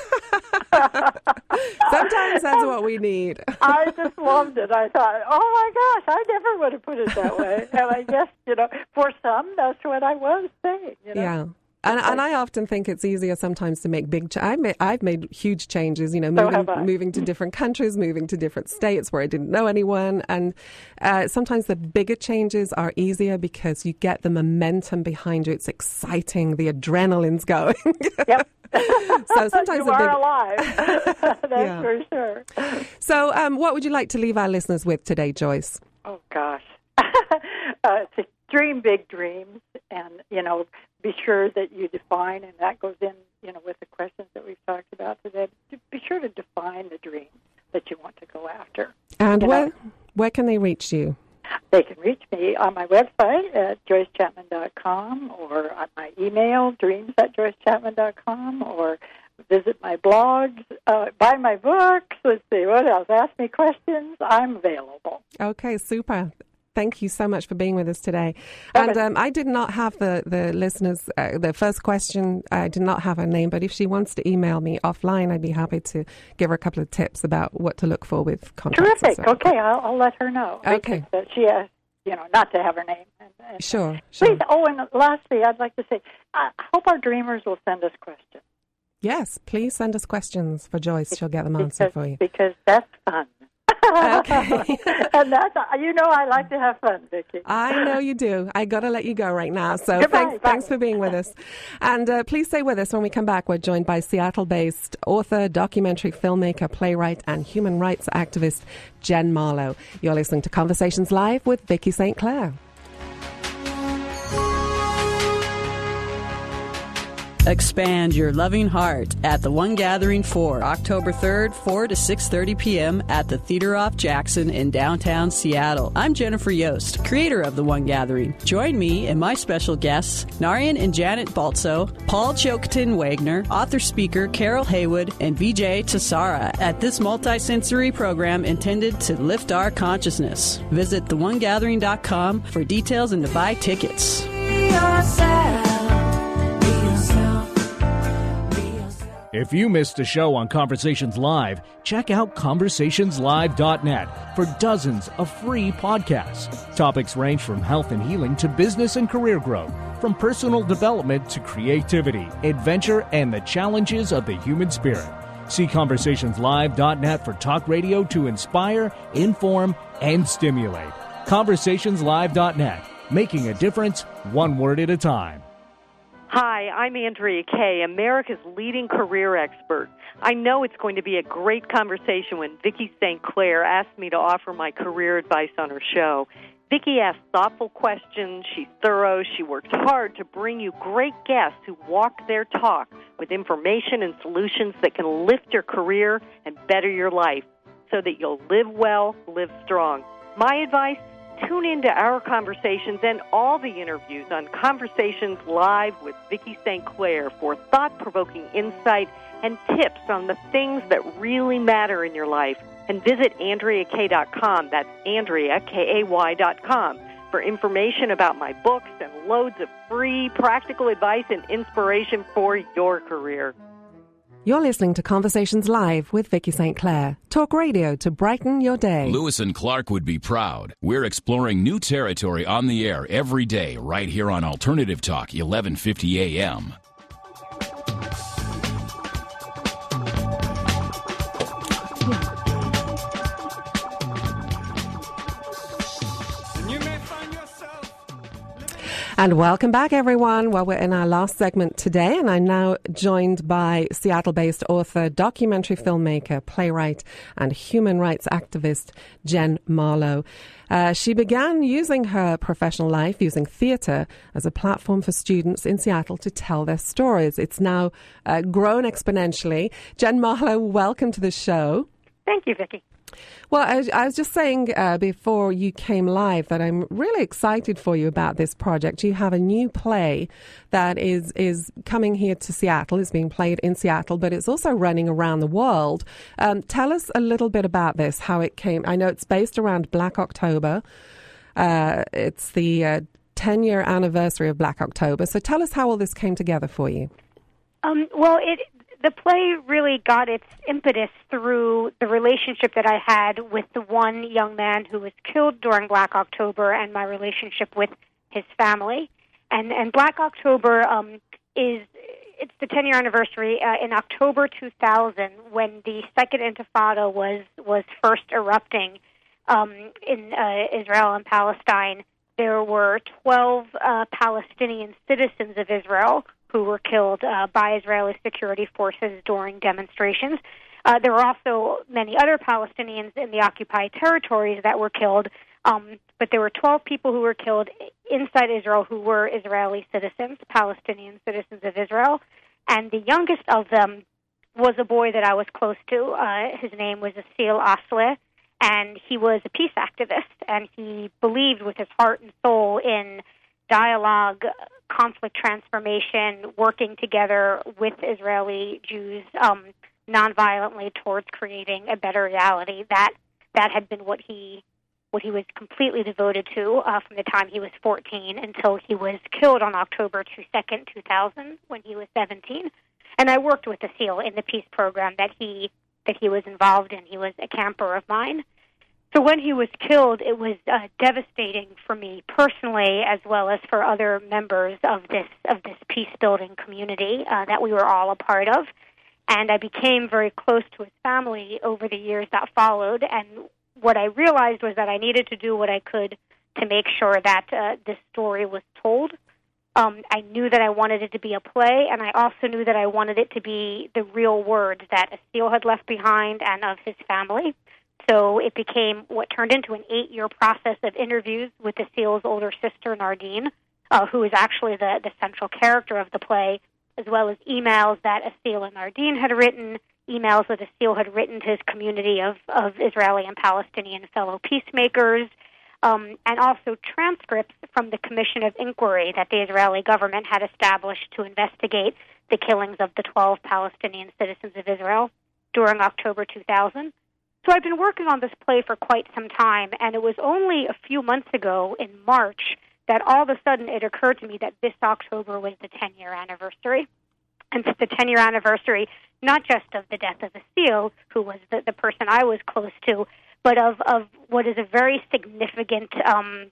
Sometimes that's what we need. I just loved it. I thought, oh, my gosh, I never would have put it that way. And I guess, you know, for some, that's what I was saying. You know? Yeah. And, and I often think it's easier sometimes to make big. Ch- I made, I've made huge changes. You know, So moving have I. moving to different countries, moving to different states where I didn't know anyone, and uh, sometimes the bigger changes are easier because you get the momentum behind you. It's exciting. The adrenaline's going. Yep. So sometimes you the are big- alive. That's Yeah. for sure. So, um, what would you like to leave our listeners with today, Joyce? Oh, gosh. uh, to dream big dreams and, you know, be sure that you define, and that goes in, you know, with the questions that we've talked about today. Be sure to define the dream that you want to go after. And You where know, where can they reach you? they can reach me on my website at joyce chapman dot com, or on my email, dreams at joyce chapman dot com, or visit my blogs, uh, buy my books. Let's see, what else? Ask me questions. I'm available. Okay, super. Thank you so much for being with us today. And um, I did not have the, the listeners, uh, the first question, I did not have her name, but if she wants to email me offline, I'd be happy to give her a couple of tips about what to look for with contracts. Terrific. Okay, I'll, I'll let her know. Okay. Because, uh, she asked, you know, not to have her name. And, and, Sure, sure. Please, oh, and lastly, I'd like to say, I hope our dreamers will send us questions. Yes, please send us questions for Joyce. She'll get them Because, answered for you. because that's fun. Okay. And that's, you know, I like to have fun, Vicki. I know you do. I got to let you go right now. So Goodbye. thanks, Bye. thanks for being with us. And uh, please stay with us when we come back. We're joined by Seattle-based author, documentary filmmaker, playwright, and human rights activist Jen Marlowe. You're listening to Conversations Live with Vicki Saint Clair. Expand your loving heart at the One Gathering four, October third, four to six thirty p.m. at the Theater Off Jackson in downtown Seattle. I'm Jennifer Yost, creator of the One Gathering. Join me and my special guests, Narian and Janet Baltzo, Paul Chokatin Wagner, author-speaker Carol Haywood, and Vijay Tassara at this multi-sensory program intended to lift our consciousness. Visit the one gathering dot com for details and to buy tickets. Be yourself. If you missed a show on Conversations Live, check out conversations live dot net for dozens of free podcasts. Topics range from health and healing to business and career growth, from personal development to creativity, adventure, and the challenges of the human spirit. See conversations live dot net for talk radio to inspire, inform, and stimulate. conversations live dot net, making a difference one word at a time. Hi, I'm Andrea Kay, America's leading career expert. I know it's going to be a great conversation when Vicki Saint Clair asked me to offer my career advice on her show. Vicki asks thoughtful questions, she's thorough, she works hard to bring you great guests who walk their talk with information and solutions that can lift your career and better your life so that you'll live well, live strong. My advice? Tune into our conversations and all the interviews on Conversations Live with Vicki Saint Clair for thought-provoking insight and tips on the things that really matter in your life. And visit andrea kay dot com, that's Andrea, K A Y dot com, for information about my books and loads of free practical advice and inspiration for your career. You're listening to Conversations Live with Vicki Saint Clair. Talk radio to brighten your day. Lewis and Clark would be proud. We're exploring new territory on the air every day right here on Alternative Talk, eleven fifty A M. And welcome back, everyone. Well, we're in our last segment today, and I'm now joined by Seattle-based author, documentary filmmaker, playwright, and human rights activist Jen Marlowe. Uh, she began using her professional life, using theatre as a platform for students in Seattle to tell their stories. It's now uh, grown exponentially. Jen Marlowe, welcome to the show. Thank you, Vicki. Well, I, I was just saying uh, before you came live that I'm really excited for you about this project. You have a new play that is is coming here to Seattle. It's being played in Seattle, but it's also running around the world. Um, tell us a little bit about this, how it came. I know it's based around Black October. Uh, it's the uh, ten-year anniversary of Black October. So tell us how all this came together for you. Um, well, it... The play really got its impetus through the relationship that I had with the one young man who was killed during Black October and my relationship with his family. And and Black October um, is, it's the ten-year anniversary uh, in October two thousand when the Second Intifada was, was first erupting um, in uh, Israel and Palestine. There were twelve uh, Palestinian citizens of Israel who were killed uh, by Israeli security forces during demonstrations. Uh, there were also many other Palestinians in the occupied territories that were killed, um, but there were twelve people who were killed inside Israel who were Israeli citizens, Palestinian citizens of Israel, and the youngest of them was a boy that I was close to. Uh, his name was Asil Asleh, and he was a peace activist, and he believed with his heart and soul in dialogue, conflict transformation, working together with Israeli Jews um, nonviolently towards creating a better reality. That that had been what he what he was completely devoted to uh, from the time he was fourteen until he was killed on October twenty-second, two thousand, when he was seventeen. And I worked with Asil in the peace program that he that he was involved in. He was a camper of mine. So when he was killed, it was uh, devastating for me personally, as well as for other members of this of this peace-building community uh, that we were all a part of. And I became very close to his family over the years that followed. And what I realized was that I needed to do what I could to make sure that uh, this story was told. Um, I knew that I wanted it to be a play, and I also knew that I wanted it to be the real words that Asil had left behind and of his family. So it became what turned into an eight-year process of interviews with Asil's older sister, Nardine, uh, who is actually the, the central character of the play, as well as emails that Asil and Nardine had written, emails that Asil had written to his community of, of Israeli and Palestinian fellow peacemakers, um, and also transcripts from the Commission of Inquiry that the Israeli government had established to investigate the killings of the twelve Palestinian citizens of Israel during October two thousand. So I've been working on this play for quite some time, and it was only a few months ago in March that all of a sudden it occurred to me that this October was the ten-year anniversary. And it's the ten-year anniversary not just of the death of Asil, who was the, the person I was close to, but of, of what is a very significant um,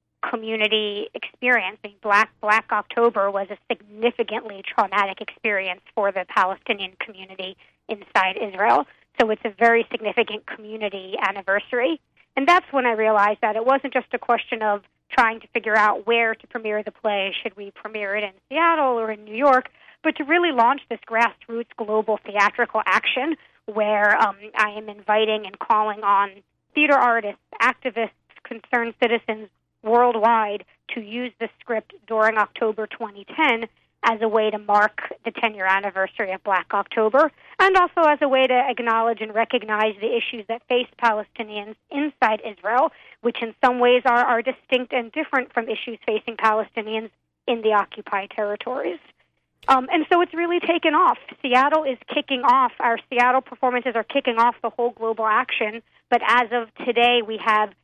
community experience. I mean, Black, Black October was a significantly traumatic experience for the Palestinian community inside Israel. So it's a very significant community anniversary. And that's when I realized that it wasn't just a question of trying to figure out where to premiere the play. Should we premiere it in Seattle or in New York? But to really launch this grassroots global theatrical action where um, I am inviting and calling on theater artists, activists, concerned citizens worldwide to use the script during October twenty ten as a way to mark the ten-year anniversary of Black October, and also as a way to acknowledge and recognize the issues that face Palestinians inside Israel, which in some ways are, are distinct and different from issues facing Palestinians in the occupied territories. Um, and so it's really taken off. Seattle is kicking off. Our Seattle performances are kicking off the whole global action, but as of today, we have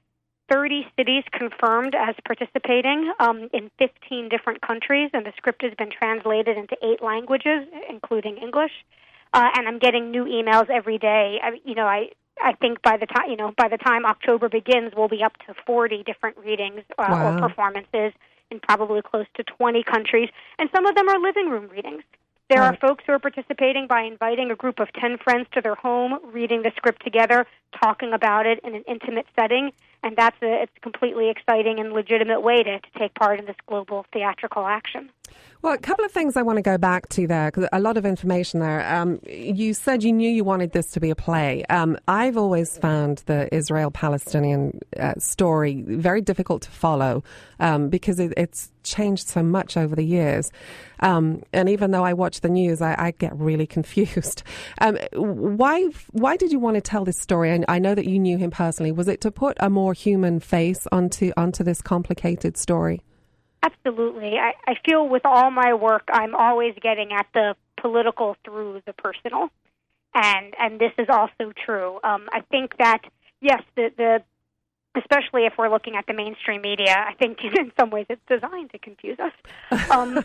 thirty cities confirmed as participating um, in fifteen different countries, and the script has been translated into eight languages, including English. Uh, and I'm getting new emails every day. I, you know, I I think by the time you know by the time October begins, we'll be up to forty different readings uh, wow. or performances in probably close to twenty countries, and some of them are living room readings. There right. are folks who are participating by inviting a group of ten friends to their home, reading the script together, talking about it in an intimate setting, and that's a it's a completely exciting and legitimate way to, to take part in this global theatrical action. Well, a couple of things I want to go back to there, because a lot of information there. Um, you said you knew you wanted this to be a play. Um, I've always found the Israel-Palestinian uh, story very difficult to follow um, because it, it's changed so much over the years. Um, and even though I watch the news, I, I get really confused. Um, why why did you want to tell this story? And I know that you knew him personally. Was it to put a more human face onto onto this complicated story? Absolutely. I, I feel with all my work, I'm always getting at the political through the personal, and and this is also true. Um, I think that yes, the, the especially if we're looking at the mainstream media, I think in some ways it's designed to confuse us. Um,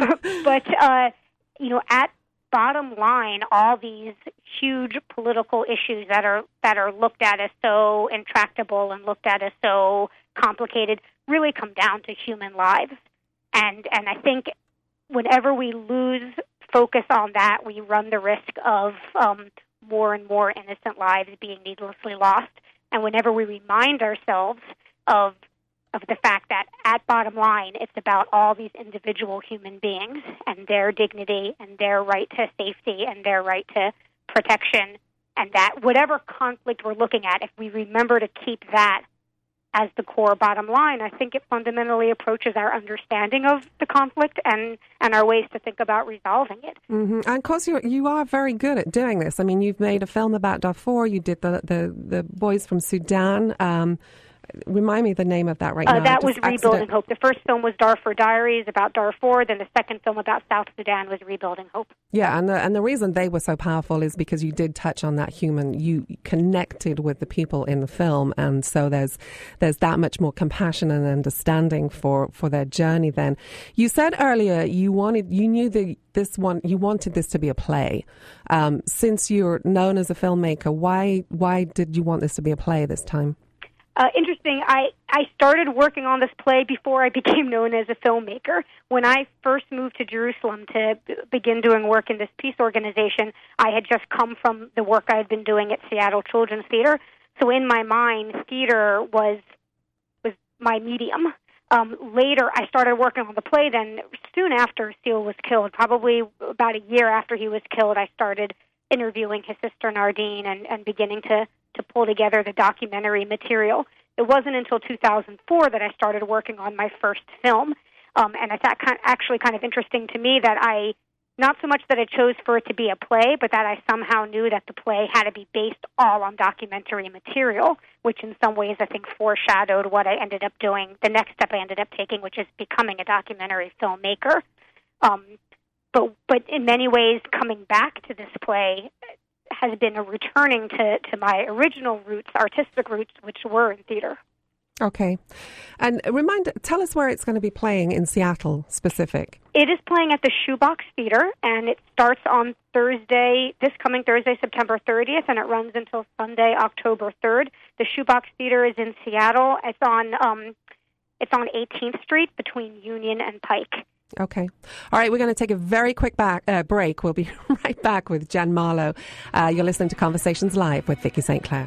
but uh, you know, at bottom line, all these huge political issues that are that are looked at as so intractable and looked at as so complicated really come down to human lives. And and I think whenever we lose focus on that, we run the risk of um, more and more innocent lives being needlessly lost. And whenever we remind ourselves of of the fact that at bottom line, it's about all these individual human beings and their dignity and their right to safety and their right to protection, and that whatever conflict we're looking at, if we remember to keep that as the core bottom line, I think it fundamentally approaches our understanding of the conflict and, and our ways to think about resolving it. Mm-hmm. And of course, you you are very good at doing this. I mean, you've made a film about Darfur. You did the the, the boys from Sudan. Um, remind me the name of that right uh, now. That was accident. Rebuilding Hope. The first film was Darfur Diaries about Darfur. Then the second film about South Sudan was Rebuilding Hope. Yeah, and the, and the reason they were so powerful is because you did touch on that human. You connected with the people in the film, and so there's there's that much more compassion and understanding for, for their journey. Then you said earlier you wanted you knew that this one you wanted this to be a play. Um, since you're known as a filmmaker, why why did you want this to be a play this time? Uh, interesting. I, I started working on this play before I became known as a filmmaker. When I first moved to Jerusalem to b- begin doing work in this peace organization, I had just come from the work I had been doing at Seattle Children's Theater. So in my mind, theater was was my medium. Um, later, I started working on the play. Then soon after Seal was killed, probably about a year after he was killed, I started interviewing his sister Nardine and, and beginning to to pull together the documentary material. It wasn't until two thousand four that I started working on my first film, um, and it's that kind actually kind of interesting to me that I, not so much that I chose for it to be a play, but that I somehow knew that the play had to be based all on documentary material, which in some ways I think foreshadowed what I ended up doing, the next step I ended up taking, which is becoming a documentary filmmaker. Um, but, but in many ways, coming back to this play has been a returning to, to my original roots, artistic roots, which were in theater. Okay. And remind, tell us where it's going to be playing in Seattle specific. It is playing at the Shoebox Theater, and it starts on Thursday, this coming Thursday, September thirtieth, and it runs until Sunday, October third. The Shoebox Theater is in Seattle. It's on um, it's on eighteenth Street between Union and Pike. Okay. All right, we're going to take a very quick back, uh, break. We'll be right back with Jen Marlowe. Uh, you're listening to Conversations Live with Vicki Saint Clair.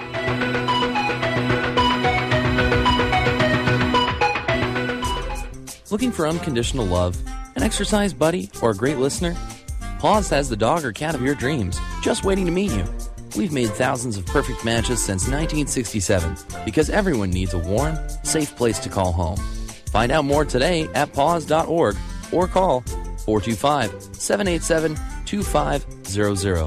Looking for unconditional love, an exercise buddy, or a great listener? Paws has the dog or cat of your dreams, just waiting to meet you. We've made thousands of perfect matches since nineteen sixty-seven because everyone needs a warm, safe place to call home. Find out more today at paws dot org or call four two five, seven eight seven, two five zero zero.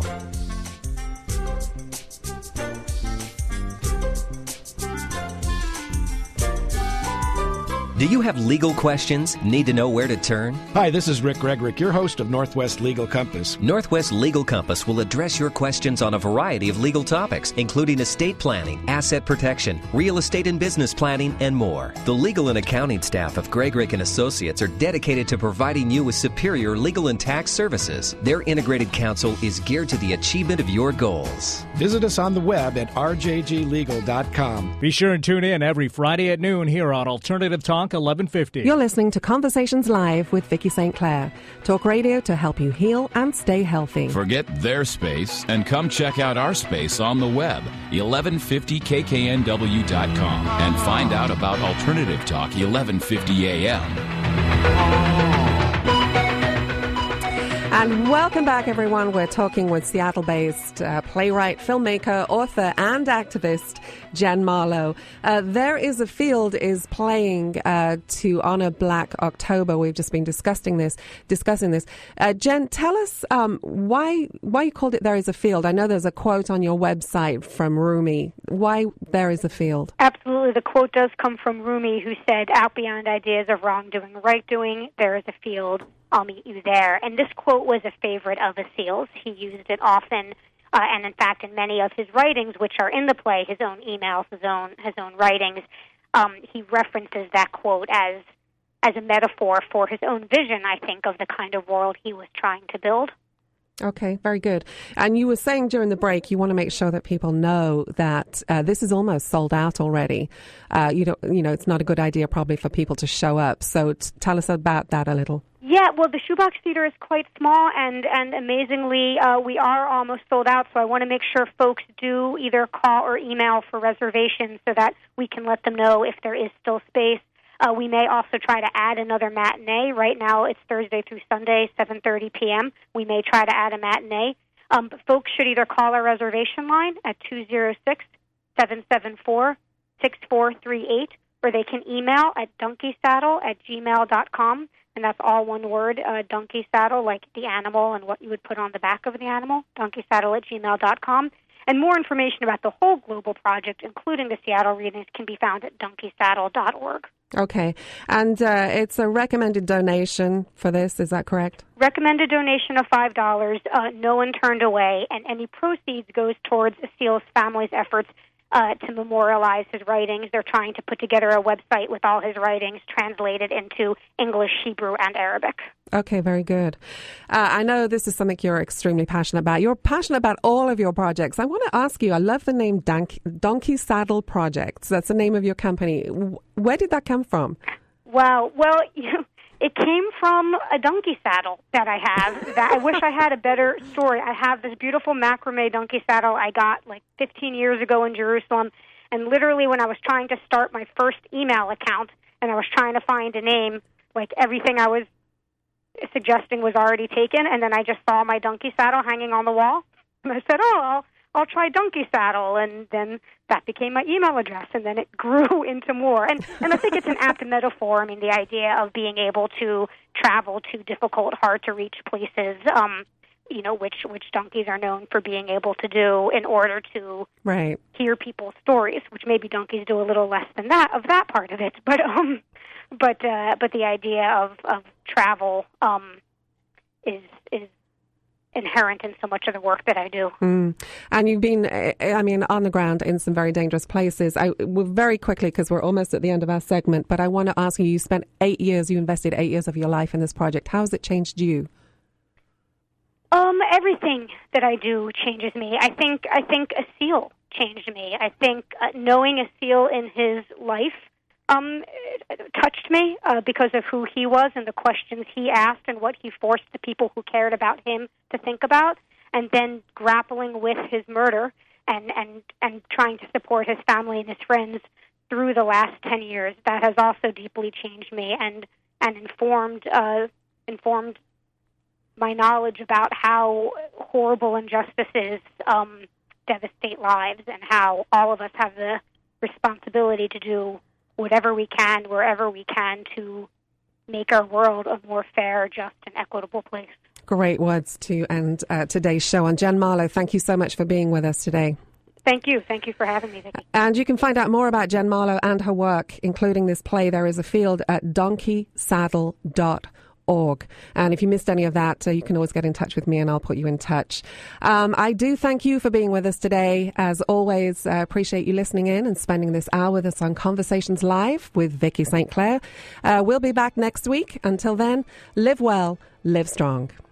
Do you have legal questions? Need to know where to turn? Hi, this is Rick Gregorick, your host of Northwest Legal Compass. Northwest Legal Compass will address your questions on a variety of legal topics, including estate planning, asset protection, real estate and business planning, and more. The legal and accounting staff of Gregorick and Associates are dedicated to providing you with superior legal and tax services. Their integrated counsel is geared to the achievement of your goals. Visit us on the web at r j g legal dot com. Be sure and tune in every Friday at noon here on Alternative Talk eleven fifty. You're listening to Conversations Live with Vicki Saint Clair. Talk radio to help you heal and stay healthy. Forget their space and come check out our space on the web, eleven fifty k k n w dot com, and find out about Alternative Talk eleven fifty a m. And welcome back, everyone. We're talking with Seattle-based uh, playwright, filmmaker, author, and activist Jen Marlowe. Uh, There Is a Field is playing uh, to honor Black October. We've just been discussing this. Discussing this. Uh, Jen, tell us um, why why you called it There Is a Field. I know there's a quote on your website from Rumi. Why There Is a Field? Absolutely. The quote does come from Rumi, who said, "Out beyond ideas of wrongdoing and right-doing, there is a field. I'll meet you there." And this quote was a favorite of Assil's. He used it often, uh, and in fact, in many of his writings, which are in the play, his own emails, his own his own writings, um, he references that quote as as a metaphor for his own vision, I think, of the kind of world he was trying to build. Okay, very good. And you were saying during the break, you want to make sure that people know that uh, this is almost sold out already. Uh, you don't, you know, it's not a good idea probably for people to show up. So t- tell us about that a little. Yeah, well, the Shoebox Theater is quite small, and, and amazingly, uh, we are almost sold out, so I want to make sure folks do either call or email for reservations so that we can let them know if there is still space. Uh, we may also try to add another matinee. Right now, it's Thursday through Sunday, seven thirty p.m. We may try to add a matinee. Um, but folks should either call our reservation line at two oh six, seven seven four, six four three eight, or they can email at donkeysaddle at gmail dot com. And that's all one word, uh, donkey saddle, like the animal and what you would put on the back of the animal, donkeysaddle at gmail dot com. And more information about the whole global project, including the Seattle readings, can be found at donkey saddle dot org. Okay. And uh, it's a recommended donation for this, is that correct? Recommended donation of five dollars, uh, no one turned away, and any proceeds goes towards Assil's family's efforts Uh, to memorialize his writings. They're trying to put together a website with all his writings translated into English, Hebrew, and Arabic. Okay, very good. Uh, I know this is something you're extremely passionate about. You're passionate about all of your projects. I want to ask you, I love the name Donkey, Donkey Saddle Projects. That's the name of your company. Where did that come from? Wow. Well, you know, it came from a donkey saddle that I have. That I wish I had a better story. I have this beautiful macrame donkey saddle I got like fifteen years ago in Jerusalem, and literally when I was trying to start my first email account and I was trying to find a name, like everything I was suggesting was already taken, and then I just saw my donkey saddle hanging on the wall, and I said, oh, I'll, I'll try donkey saddle, and then that became my email address, and then it grew into more. And, and I think it's an apt metaphor. I mean, the idea of being able to travel to difficult, hard-to-reach places, um, you know, which, which donkeys are known for being able to do in order to right. hear people's stories, which maybe donkeys do a little less than that, of that part of it. But um, but uh, but the idea of, of travel um, is is inherent in so much of the work that I do. Mm. And you've been, I mean, on the ground in some very dangerous places. I well, very quickly, because we're almost at the end of our segment, but I want to ask you, you spent eight years, you invested eight years of your life in this project. How has it changed you? Um, everything that I do changes me. I think I think Assil changed me. I think uh, knowing Assil in his life um, touched me uh, because of who he was and the questions he asked and what he forced the people who cared about him to think about, and then grappling with his murder and, and, and trying to support his family and his friends through the last ten years. That has also deeply changed me and, and informed uh, informed my knowledge about how horrible injustices um, devastate lives, and how all of us have the responsibility to do whatever we can, wherever we can, to make our world a more fair, just, and equitable place. Great words to end uh, today's show. And Jen Marlowe, thank you so much for being with us today. Thank you. Thank you for having me, Vicki. And you can find out more about Jen Marlowe and her work, including this play, There Is a Field, at donkey saddle dot org. And if you missed any of that, uh, you can always get in touch with me and I'll put you in touch. Um, I do thank you for being with us today. As always, I uh, appreciate you listening in and spending this hour with us on Conversations Live with Vicki Saint Clair. Uh, we'll be back next week. Until then, live well, live strong.